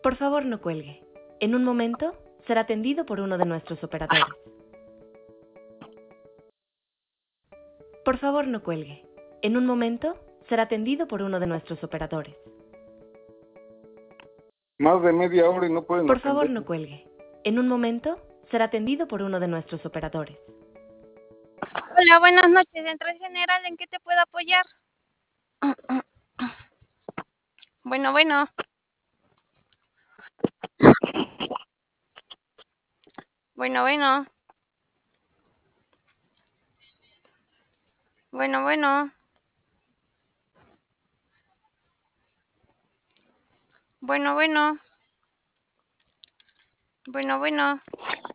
Por favor, no cuelgue. En un momento será atendido por uno de nuestros operadores. Por favor, no cuelgue. En un momento será atendido por uno de nuestros operadores. Más de media hora y no pueden Por favor, atender. no cuelgue. En un momento será atendido por uno de nuestros operadores. Hola, buenas noches. Central General, ¿en qué te puedo apoyar? Bueno. Bueno. Bueno. Bueno.